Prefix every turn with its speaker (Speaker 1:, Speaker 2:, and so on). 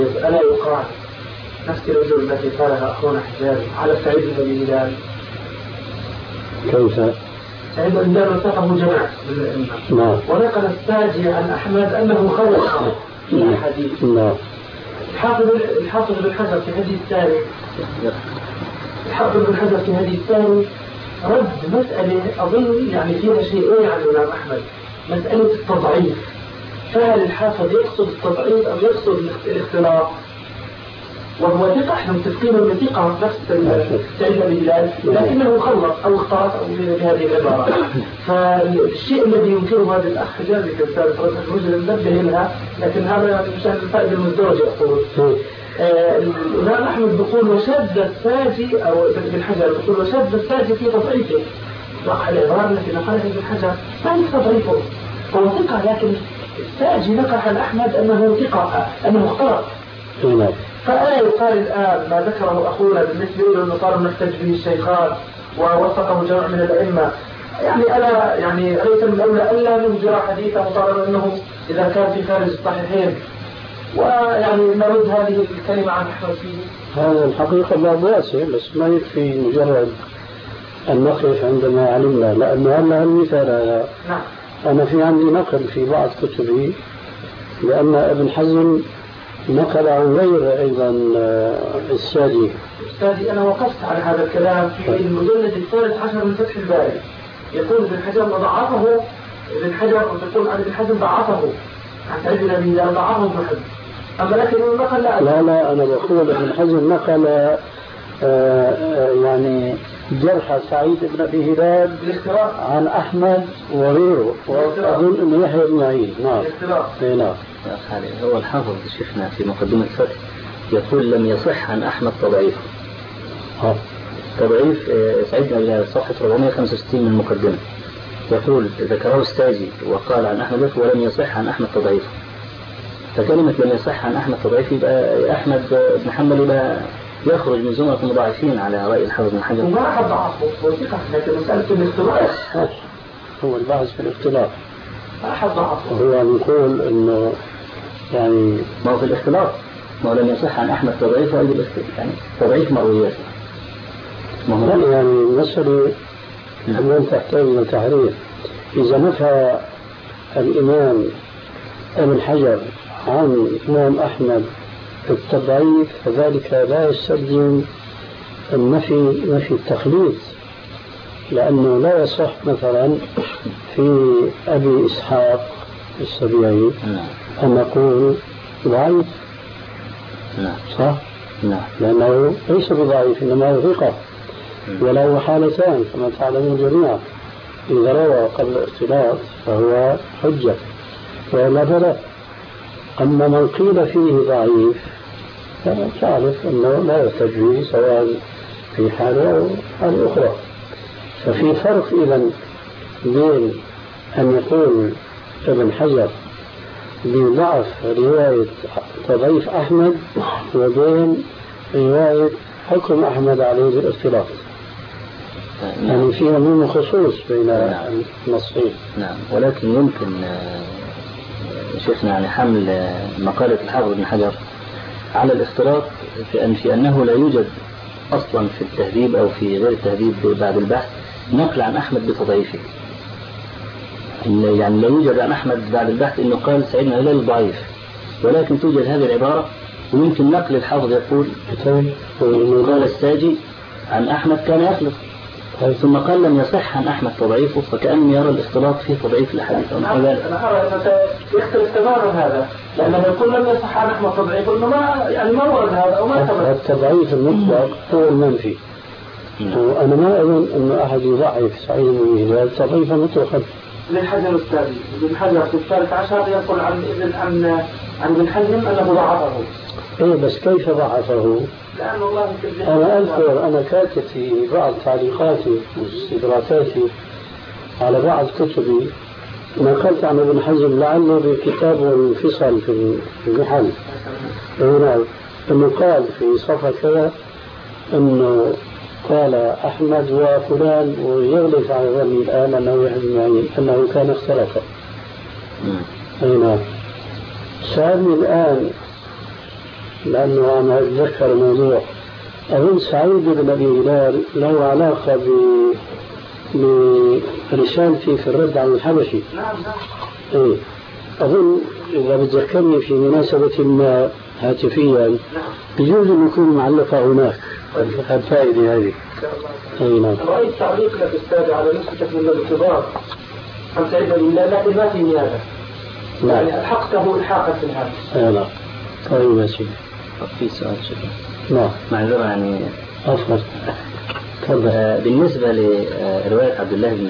Speaker 1: ألا يقال نفس الرجل التي قالها أخونا حجاج على سعيد بن هلال؟
Speaker 2: كيف؟
Speaker 1: سعيد بن هلال وثقه جماعة من الأئمة، ونقل الساجي عن أحمد أنه خلق في الحديث. الحافظ بن حجر في هذه الثاني رد مسألة أظن يعني فيها شيئين عن الإمام أحمد، مسألة التضعيف. فهل الحافظ يقصد التضعيف أو يقصد الاختلاط؟ وهو ثقة، احنا متفقين من ثقة نفس سعيد بن هلال، لكنه خلط أو اختلط أو بهذه العبارة. فالشيء الذي ينكره هذا الأخ حجازي كالسابق الرجل ننبه لها، لكن هذا مشان الفائدة المزدوجة أقول. الإمام أحمد بيقول وشد الساجي أو ابن حجر بيقول وشد الساجي في تضعيفه. وقع العبارة التي نقلها ابن حجر ما هي تضعيفه، هو ثقة، لكن الساجي نقل عن أحمد أنه ثقة، أنه اختلط. فألا يقال الآن ما ذكره أخونا بالنسبة له أنه صار نحتج به الشيخان ووثقه جمع من الأئمة، يعني ألا يعني ليس من الأولى ألا ننجر حديثه طالما أنه إذا كان في خارج الصحيحين، ويعني نرد هذه الكلمة عن أحمد فيه؟
Speaker 2: هذا الحقيقة لا بأس، بس ما يكفي مجرد أن نقف عندما علمنا، لأنه هذا المثال هذا.
Speaker 1: نعم.
Speaker 2: أنا في عندي نقل في بعض كتبي لأن ابن حزم نقل عن غير أيضا الساجي.
Speaker 1: أستاذي أنا وقفت على هذا الكلام في المجلد 13 من فتح الباري، يقول ابن حجر ضعفه، ابن حجر يقول عن ابن حزم ضعفه، عن سعيد بن أبي هلال ضعفه ابن حزم، أما لكن نقل
Speaker 2: لا أنا بقول ابن حزم نقل يعني جرح سعيد بن أبي هلال عن أحمد وغيره، وأظن أنه يحيى بن معين. نعم.
Speaker 3: هو الحافظ شفنا في مقدمة الفتح يقول لم يصح عن أحمد تضعيف. تضعيف سعيد بن أبي هلال صفحة 465 من المقدمة، يقول ذكره الساجي وقال عن أحمد ولم يصح عن أحمد تضعيف. فكلمة لم يصح عن أحمد تضعيف يبقى أحمد بن حنبل يبقى يخرج من زمرة المضاعفين على رأي الحافظ بن حجر.
Speaker 1: وما أحد ضعفه وثقة، لكن مسألة الاختلاط
Speaker 2: هو البحث في الاختلاط.
Speaker 1: ما أحد ضعفه.
Speaker 2: هو نقول إنه يعني
Speaker 3: ما هو في الاختلاط، ما هو لم يصح عن أحمد تضعيف وأيضا يعني تضعيف مرويات.
Speaker 2: يعني المسألة الآن تحتاج إلى تحرير. إذا نفى الإمام ابن حجر عن الإمام أحمد التضعيف فذلك لا يستلزم نفي التخليط، لأنه لا يصح مثلا في أبي إسحاق السبيعي أن نقول ضعيف. صح؟ لأنه ليس بضعيف إنما هو ثقة، وله حالتان كما تعلمون جميعا، إذا روى قبل الاختلاط فهو حجة ولا فلا. أما من قيل فيه ضعيف تعرف أنه لا يحتج به سواء في حالة أو حالة أخرى. ففي فرق إذن بين أن يقول ابن حجر بضعف رواية تضعيف أحمد وبين رواية حكم أحمد عليه بالاختلاط. يعني فيها من خصوص بين النصين.
Speaker 3: نعم، ولكن يمكن شفنا يعني حمل مقالة الحافظ بن حجر على الاختلاط في أنه لا يوجد أصلا في التهذيب أو في غير التهذيب بعد البحث نقل عن أحمد بتضعيفه. يعني لا يوجد عن أحمد بعد البحث أنه قال سعيد بن هلال ضعيف، ولكن توجد هذه العبارة، ويمكن نقل الحافظ يقول قال الساجي عن أحمد كان يخلط، ثم قال لم يصح عن أحمد تضعيفه، فكأنه يرى الاختلاط فيه تضعيف الحديث.
Speaker 1: أنا أرى أنه يختلف تماما هذا، لأنه يقول لم يصح عن أحمد تضعيفه، إنه ما ورد هذا أو ما ثبت.
Speaker 2: التضعيف المطلق هو المنفي، وأنا ما أظن أن أحد يضعف سعيد بن هلال تضعيفا مطلقا.
Speaker 1: للحجر الثاني ابن حجر في 13 يقول عن ابن حزم أنه ضعفه.
Speaker 2: إيه بس كيف ضعفه؟
Speaker 1: لأن الله
Speaker 2: أنا أذكر أنا كاتب في بعض تعليقاتي واستدراكاتي على بعض كتبي نقلت عن ابن حزم لعله بكتاب انفصل في المحل هنا، أنه قال في صفحة كذا أنه قال أحمد وفلان، ويغلق على ظني الآن أنه يحب معين أنه كان اختلفا. هنا سألني الآن لأنه أنا أتذكر موضوع أظن سعيد بن أبي هلال له علاقة برسالتي في الرد على الحبشي.
Speaker 1: نعم.
Speaker 2: إيه أظن إذا بتذكرني في مناسبة ما هاتفيا بجوز أن يكون معلقة هناك الفائدة هذه. أي نعم.
Speaker 1: رأيت تعليق لك أستاذ على نسختك من الانتظار عن سعيد بن هلال لكن ما في نيابة. يعني ألحقته إلحاقا في الهاتف.
Speaker 2: لا طيب يا سيدي.
Speaker 3: في سؤال شكرا.
Speaker 2: نعم.
Speaker 3: معذرة يعني.
Speaker 2: أفضل.
Speaker 3: بالنسبة لرواية عبد الله بن